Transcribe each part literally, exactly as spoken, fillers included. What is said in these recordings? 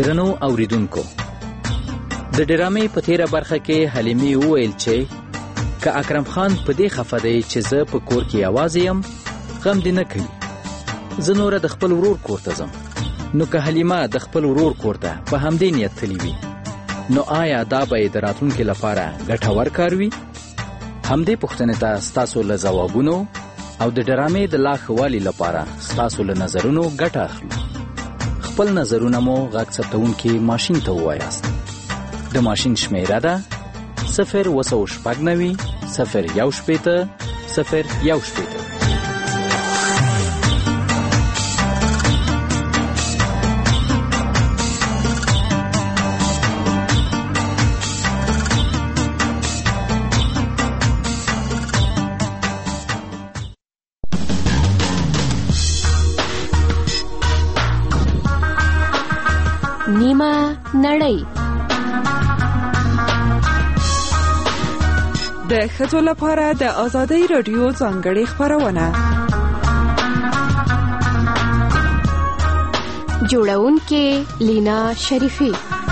درنو اوریدونکو، د ډرامې په تیره برخه کې حلیمې وویل چې که اکرم خان په دې خفه دی چې زه په کور کې یوازې یم، غم دې نه کوي، زه نوره د خپل ورور کور ته ځم. نو که حلیمه د خپل ورور کور ته په همدې نیت تللی وي، نو آیا دا به یې د راتلونکي لپاره ګټور کار وي؟ همدې پوښتنې ته ستاسو له ځوابونو او د ډرامې د لا ښه والي لپاره ستاسو له نظرونو ګټه اخلو. خپل نظرونه مو غږ ثبتونکي ماشین ته ووایاست. د ماشین شمیره ده صفر اوه سوه شپږ نوي صفر یو شپېته صفر یو شپېته. نیمه نړۍ د ښځو لپاره د آزادۍ راډیو ځانګړې خپرونه. جوړونکې لینا شریفي.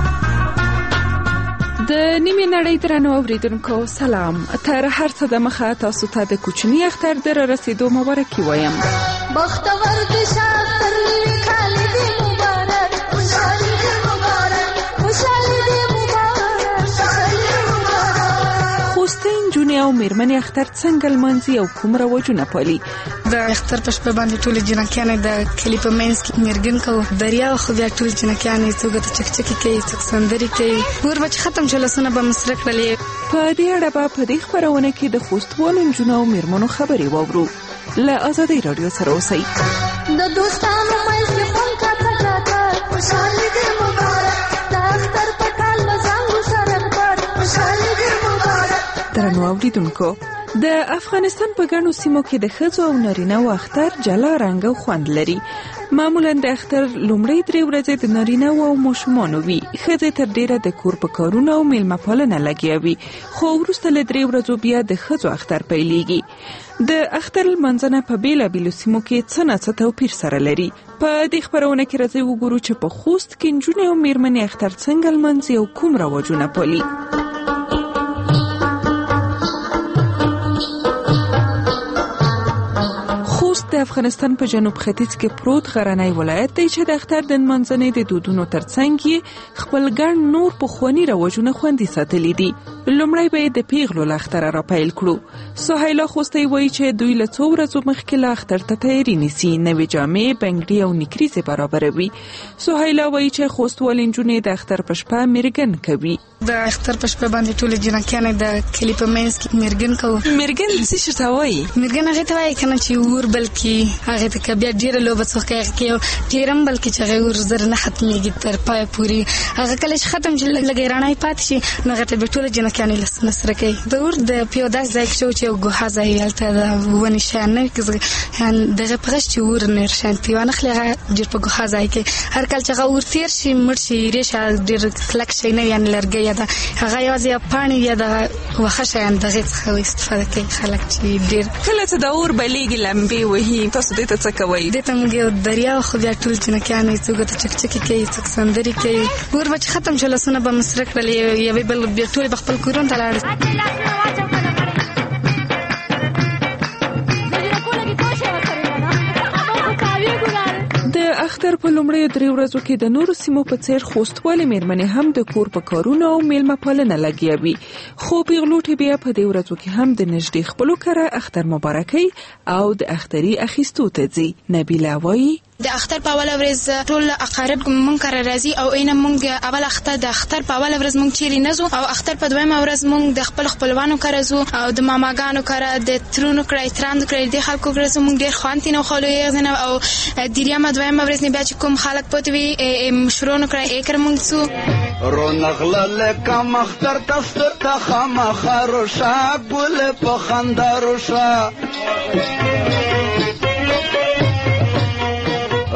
د نیمه نړۍ درنو اوریدونکو سلام. تر هر څه د مخه تاسو ته د کوچني اختر د رسیدو مبارکي وایم. بختور د شاطر خالد مبارک، خوشالي دې مبارک، خوشالي دې مبارک، خوشالي مبارک. خوستین جونې او میرمنې اختر څنګه لمانځي او کوم رواجونه پالي؟ د اختر په شپه باندې ټول جنکیانې د کلي په منځ کې میرګن کو دریا خو بیا ټول جنکیانې څوک د چکچکي کوي، څوک سندري کوي. ور بچ ختم شول سونه به مسره کړلې. په دې اړه به په دې خبرونه کې د خوستوالو نجونو او میرمنو خبرې واورو. له آزادۍ راډیو سره اوسئ. د دوستانو مېز کې خون کا تکاته، خوشالي دې مبارک، د اختر په کال مزنګ سره پر خوشالي دې مبارک. درنو اوریدونکو، د افغانستان په ګڼو سیمو کې د ښځو او نارینه‌و اختر جلا رنګ او خوند لري. معمولا د اختر لومړۍ درې ورځې د نارینه‌و او ماشومانو وي. ښځې تر ډیره د کور په کارونو او میلمه پالنه لګیا وي، خو وروسته له درې ورځو بیا د ښځو اختر پیلېږي. د اختر لمانځنه په بیلابیلو سیمو کې څه نه څه توپیر سره لري. په دې خبرونه کې راځي وګورو چې په خوست کې نجونې او میرمنې اختر څنګه لمانځي او کوم رواجونه پالي. د افغانستان په جنوب ختیځ کې پروت غرنی ولایت دی چې د اختر د لمانځنې د دودونو ترڅنګ یې خپل ګڼ نور پخواني رواجونه خوندي ساتلي دي. لومړی به یې د پیغلو له اختره را پیل کړو. سهیلا خوستی وایي چې دوی له څو ورځو مخکې له اختر ته تیاری نیسي، نوې جامې، بنګړي او نیکریزې برابروي. سهیلا وایي چې خوستوالې نجونې د اختر په شپه میرګن کوي. د اختر په شپه باندې ټول جنکیانې د کلي په منځ کې میرګن کو. میرګن څه شي ته وایي؟ میرګن هغه ته وایي کنه چې ور بلکې هغه ته بیا ډیره لوبه څوک کوي، ډیرم بلکې چې هغه ور زر نه ختمېږي تر پای پوري. هغه کله چې ختم شي لګي رانای پات شي نو هغه ته ټول جنکیانې لسنه سره کوي. د ور د پیودا ځای کې چې ګوها ځای هلته د ونی شان نه کېږي، دغه پرش چې ور نه شانتي ونه خلک ډیر په ګوها ځای کې هر کله چې هغه ور تیر شي مړ شي ریشه ډیر کلک شي نه یان لرګي یا د هغه یوازې پانی یا د وخه شان دغه څخه استفاده کوي خلک چې ډیر. کله چې د اور بلیږي لمبي وهي تاسو دې ته څه کوئ؟ دې ته موږ دریا خو بیا ټول جنکیانې څوک ته چکچکي کوي، څوک سندري کوي. ور بچ ختم شول سونه به مسره کړلې، یوې بل بیا ټول خپل کورونه ته لاړ. د اختر په لومړۍ درې ورځو کې د نورو سیمو په څیر خوستوالې میرمنې هم د کور په کارونو او میلمه پالنه لګیا وي، خو پیغلوټې بیا په دې ورځو کې هم د نږدې خپلو کره اختر مبارکۍ او د اختري اخیستو ته ځي. نبیله وایي د اختر په اوله ورځ ټول اقارب مونږ کره راځي او اینه مونږ اول اختر د اختر په اوله ورځ مونږ چیرې نه ځو او اختر په دویمه ورځ مونږ د خپل خپلوانو کره ځو او د ماماګانو کره د ترونو کره تراند کره د خلکو کره ځو. مونږ ډیر خوانتي نه خلو یې نه او دیریمه دویمه ورځ نه بیا چې کوم خلک پوتوي مشرونو کره یې کر مونږ ځو. رونغله لکه مختر تفتر ته خامخا روشه ګل په خندا روشه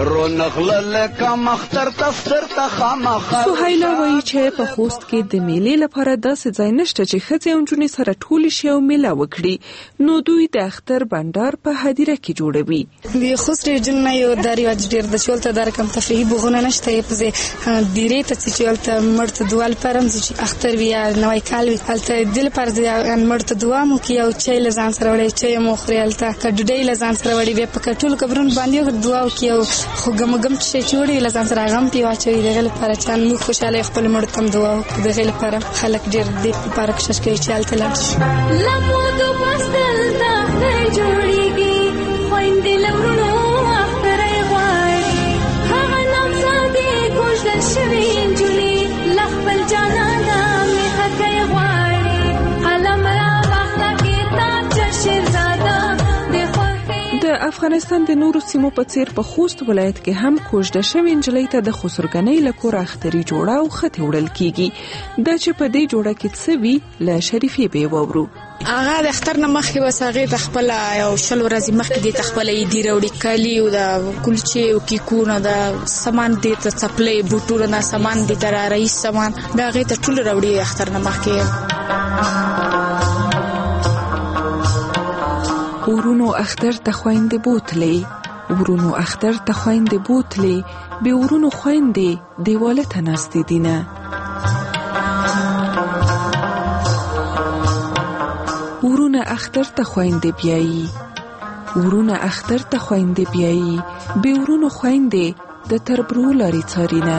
رو نغلل کم اختر تستر تخامخ. سهیلا وایي چې په خوست کې د میلې لپاره داسې ځای نشته چې ښځې او نجونې سره ټولې شي او میله وکړي، نو دوی د اختر بنډار په هدیره کې جوړوي. د خوست ریجن نه یو د رواج ډېر د چولته در کم تفریحي بوغونه نشته، یې پزې دیرې ته چې چولته مرته دوال پرم چې اختر وي یا نوی کال وي، هلته دل پر د مرته دوا مو کې او چای له ځان سره وړي، چای مو خوري، هلته کډوډۍ له ځان سره وړي، بیا په کټول قبرونو باندې دعا وکړي او خو ګمګم چې چوړي له ځان سره غم پی واچوي. دغه لپاره چې موږ خوشاله خپل مړ تم دعا وکړو. دغه لپاره خلک ډېر دې لپاره کوشش کوي چې هلته لاړ شي. لمو دو پستل دا جوړیږي خويندې لورونو اخترې غواړي، هغه نفسه دې کوشل شوي انجلي لخپل جانانا می حقې غواړي، قلم را وخت کې تا شهزاده د افغانستان د نورو سیمو په څیر په خوست ولایت کې هم کوژده شوې نجلۍ ته د خسرګنۍ له کوره اختري جوړه او خطې وړل کیږي. دا چې په دې جوړه کې څه وي له شریفې به وورو. هغه د اختر نه مخکې وساغې د خپل یو شل ورځې مخکې د خپل دی وروړي کلی او د کلچې او کیکونه د سامان د څپلې بوټونه د سامان د تر رئیس سامان دا غي ته ټول وروړي اختر نه مخکې. ورونو اختر ته خويندې بوتلې، ورونو اختر ته خويندې بوتلې، به ورونو خويندې دیواله ته ناستې دینه. ورونه اختر ته خويندې بیایي، ورونه اختر ته خويندې بیایي، به ورونو خويندې د تربرو لاري څارینه.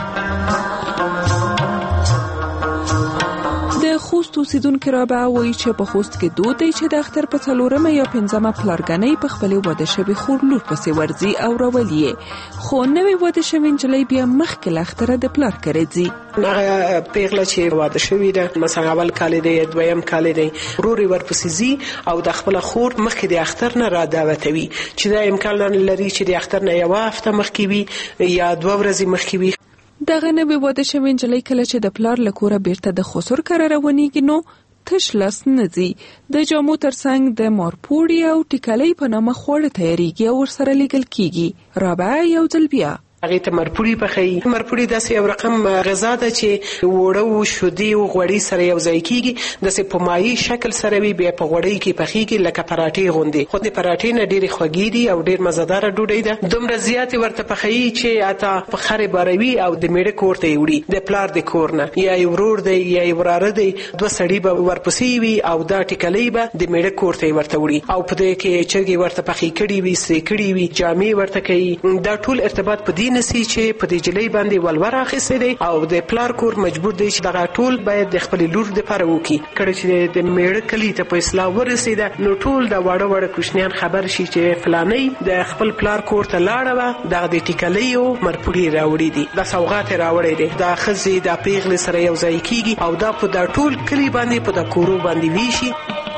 خوست اوسیدونکو را به وایي چې په خوست کې دود دی چې د اختر په څلورمه یا پنځمه پلارګنۍ په خپلې واده شوې خور لور پسې ورځي او راولي یې، خو نوې واده شوې نجلۍ بیا مخکې له اختره د پلار کره ځي. هغه پیغله چې واده شوې ده مثلا اول کال دی دویم کال دی ورور ورپسې ځي او د خپل خور مخکې د اختر نه را دعوتوي چې دا امکان لري چې د اختر نه یو هفته مخکې وي یا دوه ورځې مخکې وي. دغه نوې واده شوې نجلۍ کله چې د پلار له کوره بیرته د خسر کره روانېږي نو تش لاس نه ځي، د جامو ترڅنګ د مارپوړي او ټیکلۍ په نامه خواړه تیاریږي او ورسره لیږل کیږي. رابعه یو ځل بیا هغه ته مرپوړي پخې. مرپوړي داسې یو رقم غذا ده چې وړه او شودي او غوړي سره یو ځای کیږي، داسې په مایي شکل سره وي، بیا په غوړي کې پخېږي لکه پراټې غوندې، خو د پراټې نه ډېرې خوږې دي او ډېر مزهدار ډوډۍ ده. دومره زیاتې ورته پخې چې اته په خرې باروي او د میړه کور ته وړي، د پلار د کور نه یا ورور دی یا وراره دی، دوه سړي به ورپسې وي او دا ټیکلې به د میړه کور ته ورته وړي او په دې کې چرګې ورته پخې کړي وي، سرې کړي وي، جامې ورته کوي. دا ټول ارتباط په دې نسی چې په دې جلۍ باندې ولور اخیستی دی او د پلار کور مجبور دی چې دغه ټول باید د خپل لور لپاره وکړي. کله چې د میړه کلی ته په اصلاح ورسېده نو ټول د واړه واړه کوچنیان خبر شي چې فلانۍ د خپل پلار کور ته لاړه وه، دغه د ټیکلۍ او مرپوړي راوړي دي، دا سوغات راوړی دی، دا ښځې دا پیغلې سره یو ځای کیږي او دا په دا ټول کلی باندې په دا کورو باندې ویشي.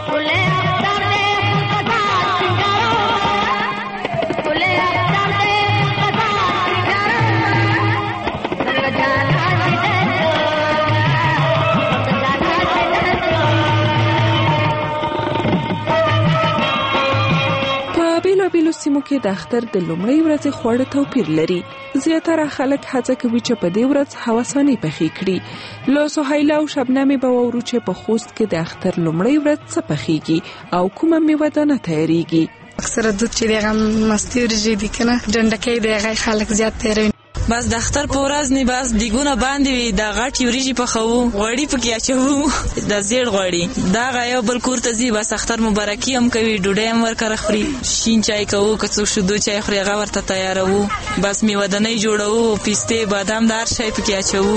بیلو سیمو کې د اختر د لومړۍ ورځې خواړه توپیر لري. زیاتره خلک هڅه کوي چې په دې ورځ هوسانې پخې کړي. له سهیلا او شبنمې به واورو چې په خوست کې د اختر لومړۍ ورځ څه پخېږي او کومه میوه دانه تیاریږي. اکثره دود چې دغه مستي ورځې دي کنه ډنډکۍ دغه خلک زیات تیروي. بس د اختر په ورځ نه بس دیګونه باندې وي، د غټي وریجې پخوو، غوړي پکې اچوو، د زیړ غوړي دا غایو بل کور ته ځي، بس اختر مبارکي هم کوي، ډوډۍ هم ورکره خوري، شین چای کوو، که څوک شیدو چای خوري هغه ورته تیاروو، بس میوه دانې جوړوو، پیستې بادام د هر شی پکې اچوو.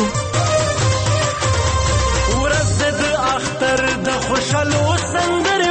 ورځ د اختر د خوشالو سندرې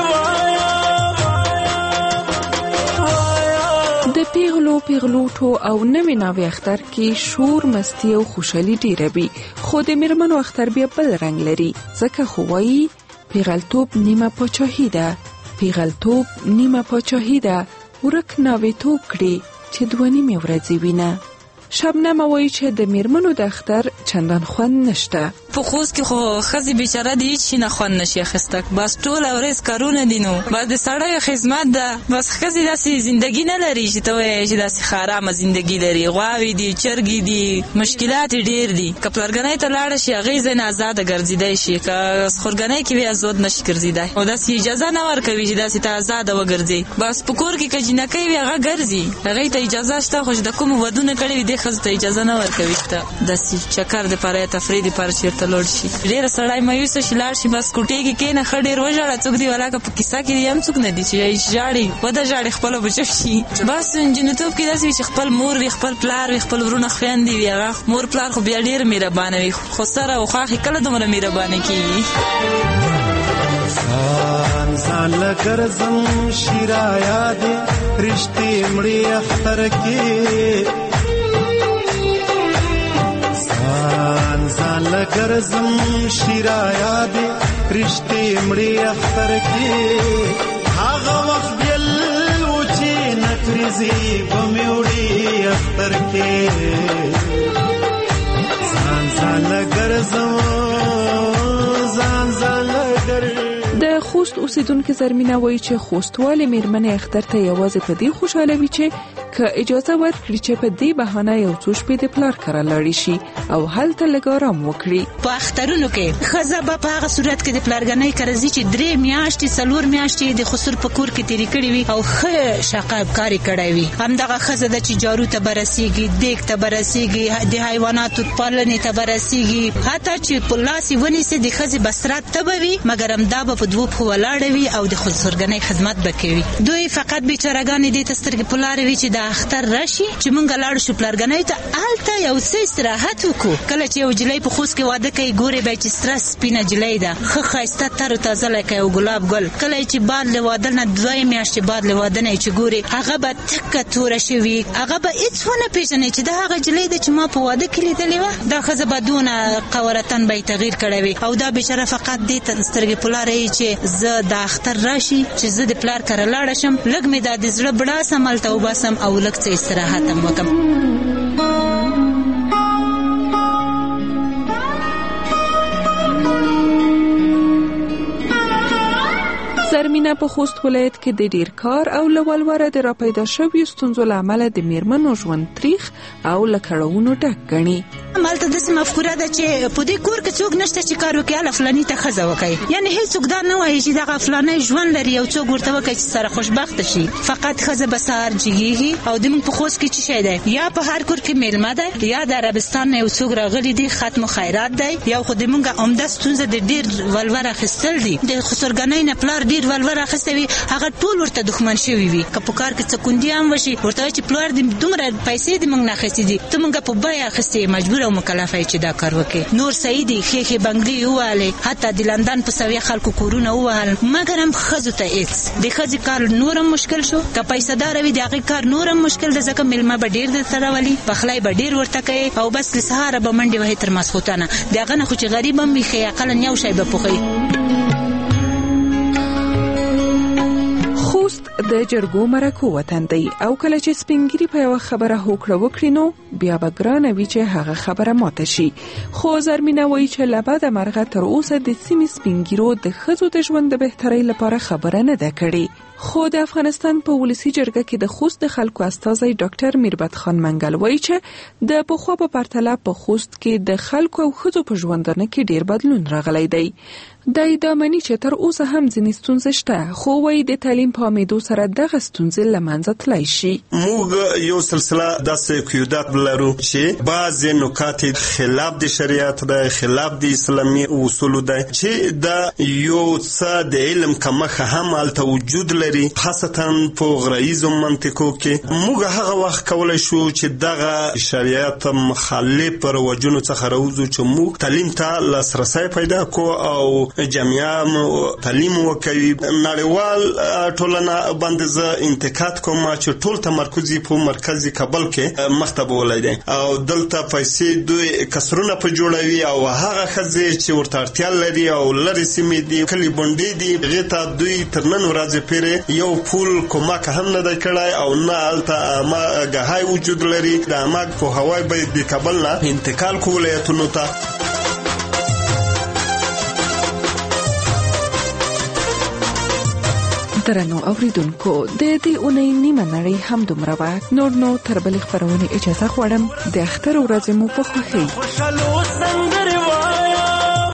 د پیغلو پیغلوټو او نوې ناوې اختر کې شور مستی او خوشحالي ډیره وي، خو د میرمنو اختر بیا بل رنګ لري، ځکه خو وایي پیغلتوب نیمه پاچاهي ده، پیغلتوب نیمه پاچاهي ده، ورک ناوې توب کړي چې دوه نیمې ورځې وینه. شبنم وایي چې د میرمنو د اختر چندان خوند نشته. په خوست کې خو ښځې بیچاره د هیڅ شي نه خوند نشي اخیسته، بس ټوله ورځ کارونه دي، نو بس د سړیو خدمت ده. بس ښځې داسې زندګي نه لري چې ته وایې چې داسې ښارامه زندګي لري. غواوې دي، چرګې دي، مشکلات یې ډېر دي. که پلرګنۍ ته لاړه شي هغې ځینې ازاده ګرځېدی شي، که خورګنۍ کې وي ازاد نشي ګرځېدی، او داسې اجازه نه ورکوي چې داسې ته ازاده وګرځې. بس په کور کې که جینکۍ وي هغه ګرځي، هغې ته اجازه شته، خو چې د کومو ودونه کړي وي دې ښځو ته اجازه نه ورکوي چې ته داسې چکر دپاره یا تفریح دپاره چېرته لاړ شي. ډېره سړی مایوسه شي لاړ شي، بس کوټې کې کښېنه ښه ډېر وژاړه. څوک دې ولاکه په کیسه کې دې هم څوک نه دي چې ژاړي، وده ژاړي خپله به چپ شي. بس نجونتوب کې داسې وي چې خپل مور وي، خپل پلار وي، خپل ورونه خویندې وي، هغه مور پلار خو بیا ډېر مهربانه وي، خو سره او خواښې کله دومره مهربانه کېږي. ځان ځان لګرځم شیرا یادې رښتې مړې اختر کې، ځان ځان لګرځم شیرا یادې رښتې مړې اختر کې. هغه وخت بیل و چې نکریزې به مې وړې اختر کې، ځان ځان لګرځم ځان ځان لګرځم. د خوست اوسیدونکو زرمینه وایي چې خوستوالې میرمنې اختر ته یوازې په دې خوشاله وي چې که اجازه ورکړي چې په دې بهانه یو څو شپې د پلار کره لاړې شي او هلته لږ آرام وکړي. په اخترونو کې ښځه به په هغه صورت کې د پلارګنۍ کره ځي چې درې میاشتې څلور میاشتې د خسر په کور کې تېرې کړې وي او ښه شقایب کاري کړی وي. همدغه ښځه ده چې جارو ته به رسېږي، دیګ ته به رسېږي، د حیواناتو پالنې ته به رسېږي، حتی چې په لاس یې ونیسي د ښځې بسرات ته به وي، مګر همدا به په دوو پښو ولاړه وي او د خسرګنۍ خدمت به کوي. دوی فقط بیچارهګانې دې ته سترګې په لارې وي چې د اختر راشي چې مونږ لاړ شو پلارګنۍ ته، هلته یو څه استراحت وکړو. کله چې یو جلۍ په خوست کې واده کوي ګورې به چې سره سپینه جلۍ ده، ښه ښایسته تر تازه لکه یو ګلاب ګل. کله چې بعد له واده نه دوه میاشتې بعد له واده نه چې ګورې هغه به تکه توره شوي، هغه به هېڅ ونه پېژنې چې دا هغه جلۍ ده چې ما په واده کې لیدلې وه. دا ښځه به دونه قورتن به یې تغییر کړی وي او دا بیچاره فقط دې ته سترګې په لاره یي چې زه د اختر راشي چې زه د پلار کره لاړه شم، لږ مې دا د زړه بړاسم هلته وباسم او لږ څه استراحت هم وکړم. زرمینه په خوست ولایت کې د ډیر کار او له ولوره د راپیدا شویو ستونزو له امله د میرمنو ژوند تریخ او له کړاوونو ډک ګڼي. همالته داسې مفکوره ده چې په دې کور کې څوک نشته چې کار وکړي، هله فلاني ته ښځه وکړي. یعنې هېڅوک دا نه وایي چې دغه فلانی ژوند لري او څوک ورته وکړي چې سره خوشبخته شي. فقط ښځه به سهار جګېږي او زموږ په خوست کې څه شی دی، یا په هر کور کې میلمه دی، یا د عربستان نه یو څوک راغلي دي ختم خیرات دی، یا خو زموږ عمده ستونزه د ډېر ولور اخیستل دي. د خسرګنۍ نه پلار ډېر ولور اخیستی وي، هغه ټول ورته دښمن شوي وي. که په کار کې څه کندي هم وشي ورته وایي چې پلار دې دومره پیسې دې موږ نه اخیستې دي، ته موږ په بیه اخیستې یې، مجبور او مکلفه یې چې دا کار وکړي. نور صحیح دي، ښې ښې بنګلې ووهلې، حتی د لندن په سویه خلکو کورونه ووهل، مګر هم ښځو ته هېڅ. د ښځې کار نور هم مشکل شو، که پیسه داره وي د هغې کار نور هم مشکل ده، ځکه میلمه به ډېر درته راولي، پخلی به ډېر ورته کوي او بس له سهاره به منډې وهي تر ماسخوتنه. د هغه نه خو چې غریب هم وي ښې اقلا یو شی به پخوي. خوست د جرګو مرکو وطن دی او کله چې سپینګری په یو خبره هوکړه وکړي نو بیا به ګرانه وي چې هغه خبره ماته شي. خو زرمینه وایي چې له بده مرغه تر اوسه د سیمې سپینګیرو د ښځو د ژوند د بهترۍ لپاره خبره نه ده کړې. خو د افغانستان په ولسی جرګه کې د خوست د خلکو استازی ډاکټر میربت خان منګل وایي چې د پخوا په پرتله په خوست کې د خلکو او ښځو په ژوندانه کې ډیر بدلون راغلی دی. دای دا معنی چې تر اوسه هم ځینې ستونزې شته، خو وایي د تعلیم په امیدو سره دغه ستونزې له منځه تللی شي. موږ یو سلسله داسې قیودات لرو چې بعضې نکات خلاف د شریعت دی، خلاف د اسلامي اصولو دی، چې دا یو څه د علم کمښت هم هلته وجود لري، خاصتا په غرایزو منطقو کې. موږ هغه وخت کولی شو چې دغه شریعت مخالف رواجونو څخه راوځو چې موږ تعلیم ته لاسرسی پیدا کړو او جامعه تعلیم وکوي. نړیوال ټولنه باندې زه انتقاد کوم چې ټول تمرکز په مرکزي کابل کې مخته بولای دي او دلته پیسې دوی کسرونه په جوړوي او هغه ښځې چې ورته اړتیا لري او لرې سیمې دي، کلي بونډې دي، هغې ته دوی تر نن ورځې پورې یو پول کومک هم نه دی کړی او نه هلته عامه ګاهی وجود لري. د عامه پوهاوی به د کابل نه انتقال کو ولایتونو ته. درنو اوریدونکو د دې اونۍ نیمه نړۍ هم دومره وه. نور نو تر بلې خپرونې اجازه غواړم. د اختر ورځې مو په خوښۍ.